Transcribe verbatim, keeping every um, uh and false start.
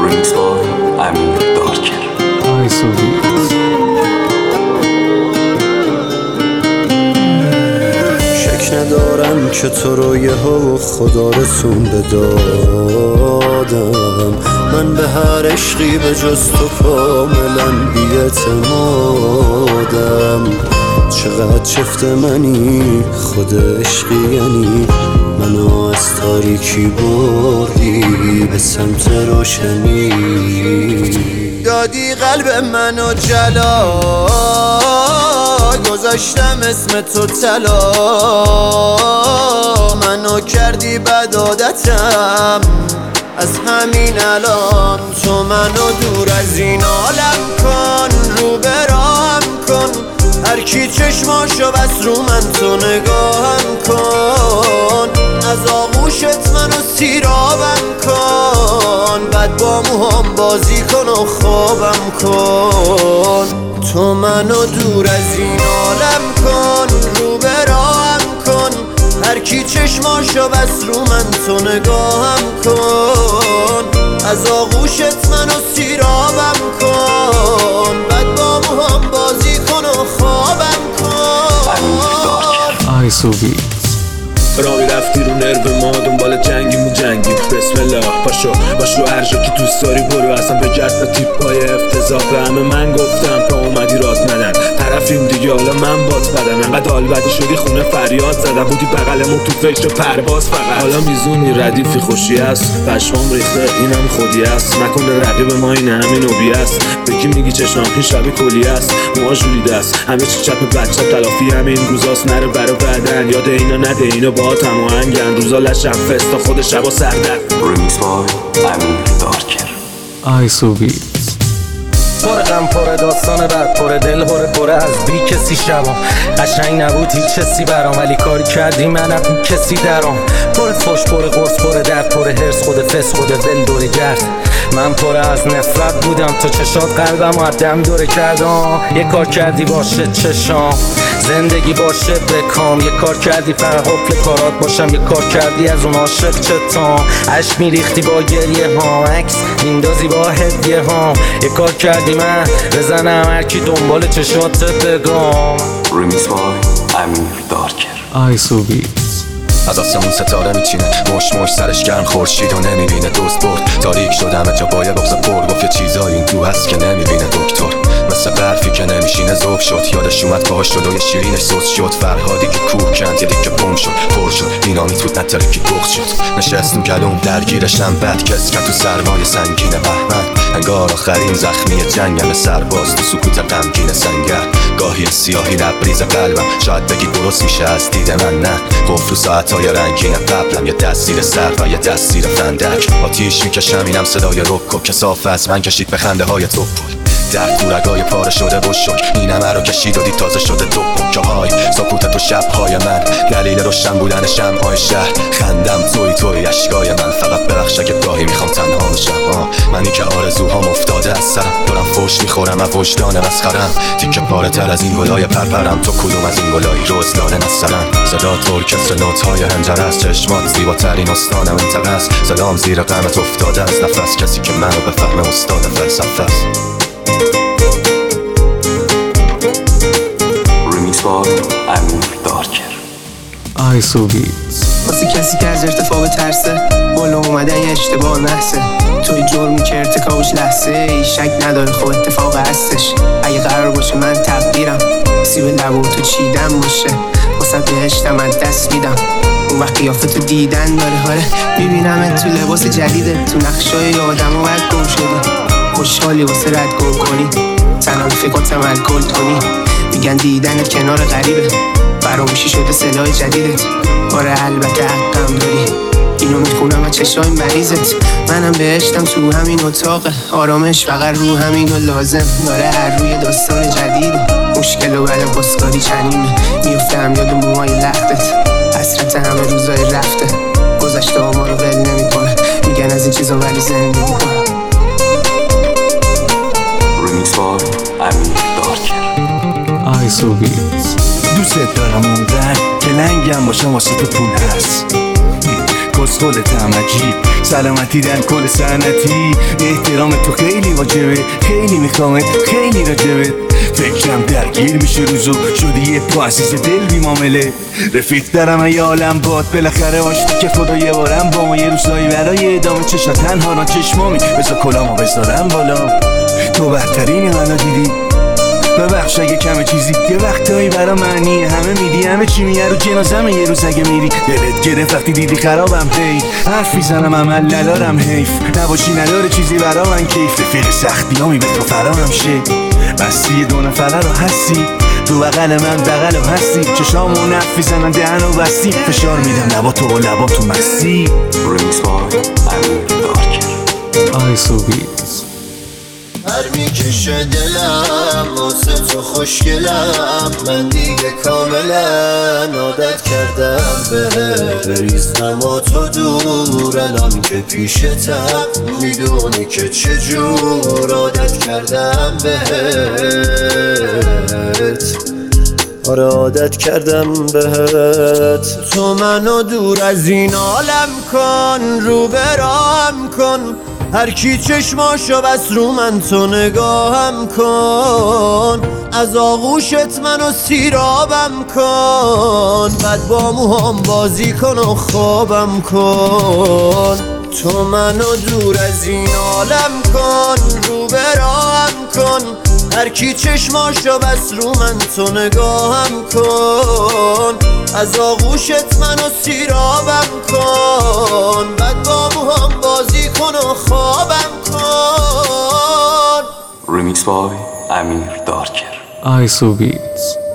ریمیکس بای امیر دارکر. شک ندارم که تو رو یه ها خدا رسون بدادم. من به هر عشقی به جز تو کاملا بی‌اعتمادم. چقدر چفت منی خود عشقی، یعنی منو از تاریکی بردی به سمت روشنی. دادی قلب منو جلا، گذاشتم اسم تو طلا. منو کردی بد عادتم، از همین الان تو منو دور از این عالم کن. رو برام کن هر کی چشماشو بس رو من، تو نگاهم کن. از آغوشت منو سیرابم کن، بعد با موهام بازی کن و خوابم کن. تو منو دور از این عالم کن، رو برام کن هر کی چشماشو بس رو من، تو نگاهم کن. از آغوشت منو سیرابم کن، بعد با موهام بازی کن و خوابم کن. آی سوبی راوی رفتی رو نرو ما، دنبال جنگی مو جنگی. بسم الله پاشو باش رو هر جا که دوست داری برو. اصلا بگرد به تیپای افتضاح. به همه من گفتم تا اومدی راز ندن، طرفیم دیگه حالا من بات بدم. انقدر آلبدی شدی خونه فریاد زدم، بودی بغلمون تو فکر پرواز فقط. حالا میزونی ردیفی خوشی است، پشمام ریخته اینم خودی است. نکنه رقیب ما این همین نوبی است. بگی میگی چشمام این شبی کلی است، موها جولیده است همه چی چپ بچه تلافی همین روزاست. نره برا بعدن یاد اینا نده، اینا با هم آهنگن. روزا لشم فست تا خود شبا سردن. ریمیکس بای امیر دارکر. آی سوبی پر غم پر داستان بد، پر دل پر پر از بی کسی شبام. قشنگ نبود هیچ چیزی برام، ولی کاری کردی منم بی کسی درام. پر فش پر قرص پر درد پر هرس، خود فس خود ول دوره گرد. من پر از نفرت بودم، تو چشات قلبم و دم دوره کردم. یه کار کردی باشه چشام، زندگی باشه بکام. یه کار کردی فقط حفل کارات باشم، یه کار کردی از اون عاشق چتام. عشق میریختی با گریه ها، عکس میندازی با هدیه ها. یه کار کردی من بزنم هر کی دنبال چشات بگم. ریمیکس بای امیر دارکر. آی سوبی از آسمون ستاره میچینه، مش مش سرش گرم خورشید و نمیبینه. دوست برد تاریک شدم جا با یه بغض پر، گفت یه چیزایی این تو هست که نمیبینه دکتر. مثل برفی که نمیشینه ذوق شد، یادش اومد پاهاش شد و یه شیرینش سوس شد. فرهادی که کوه کند یه دیگه بم شد پر شد، دینامیت بود نترکی بغض شد. نشستم کلوم درگیرشم بد کس که تو سرمای سنگین بهمن. انگار آخرین زخمی جنگم سرباز تو سکوت غمگین سنگر. گاهی سیاهی لبریز قلبم، شاید بگی درست میشه از دید من نه. قفل و ساعتای رنگین قبلم، یه دست زیر سر و یه دست زیر فندک. آتیش میکشم اینم صدای رک که صاف از من کشید به خنده های تو پل. در کورگای پاره شده و شک، این همه رو کشید و دید تازه شده دو پکه های سکوت تو شبهای من. دلیل روشن بودن شمعهای شهر، خندم توی توی اشکای من. فقط ببخش اگه گاهی میخوام تنها بشم. منی که آرزوهام افتاده از سرم، دارم فوش میخورم از وجدان مسخرم. تیکه پاره تر از این گلای پرپرم، تو کدوم از این گلایی روز داره نسرم. صدا تو ارکستر نوت‌های هنجره است، چشمات زیباترین استان منطقه است. سلام زیر غمت افتاده از نفس، کسی که منو بفهمه استاد فلسفه است. ریمیکس بای امیر دارکر. آی سوبی واسه کسی که از ارتفاع ترسه، بالا اومدن یه اشتباه نحسه. توی جرمی که ارتکابش لحظه ای، شک نداره خب اتفاق هستش. اگه قرار باشه من تقدیرم سیب لبو تو چیدم باشه، واسه بهشتم از دست میدم. اون وقت قیافتو دیدن داره هاره، میبینم تو لباس جدیده، تو نقشای آدم و بد گم شده. خوشحالی واسه رد گم کنی، تنم فکراتم الکل کنی. میگن دیدنت کنار غریبه، فراموشی شده سلاح جدیدت. آره البته حقم داری، اینو میخونم از چشای مریضت. منم بهشتم تو همین اتاقه، آرامش فقط رو همین و لازم داره. هر روی داستان جدیده، مشکل و بلا پاسکاری چنینه. میفتم یاد موهای لختت، حسرت همه روزای رفته. گذشته ها ما رو ول نمی کنه، میگن از این چیزا ولی زندگی کنه. ریمیکس بای امیر دارکر. آی سوبی دوست دارم اونقدر که لنگم باشم واسه تو پول هست. کسخلتم عجیب سلامتی در کل سنتی احترام تو خیلی واجبه خیلی میخوامت خیلی راجبت فکرم درگیر میشه روزو شدی یه پا عزیز دل بی معامله رفیق درم ای عالم باد بالاخره آشتی که خدا یه بارم با ما یه روزایی برای ادامه چشا تنها نا چشمامی بذار کلامو بذارم بالا تو بهترینی منو دیدی ببخش اگه کمه چیزی یه وقتایی برا معنی همه میدی همه چی میگه رو جنازمه یه روز اگه میری دلت گرفت وقتی دیدی خرابم هی حرف میزنم عمل ندارم حیف نباشی نداره چیزی برا من کیف رفیق سختیامی به تو فرامم شه بستی دو نفره رو هستی تو بغل من بغل و هستی چشامو نف میزنن دهن و بستی فشار میدم لبا تو و لبا تو مستی Remix by امیر دارکر. آیسوبی هر میکشه دلم واسه تو خوشگلم من دیگه کاملا عادت کردم بهت بریزم و تو دور الان که پیشتم میدونی که چجور عادت کردم بهت آره عادت کردم بهت تو منو دور از این عالم کن رو برام کن هر کی چشماشو بس رو من تو نگاهم کن از آغوشت منو سیرابم کن بعد با موهام بازی کن و خوابم کن تو منو دور از این عالم کن رو برام کن هر کی چشماشو بس رو من تو نگاهم کن از آغوشت منو سیرابم کن بعد با موهام بازی کن و خوابم کن Remix by امیر دارکر. آیسوبی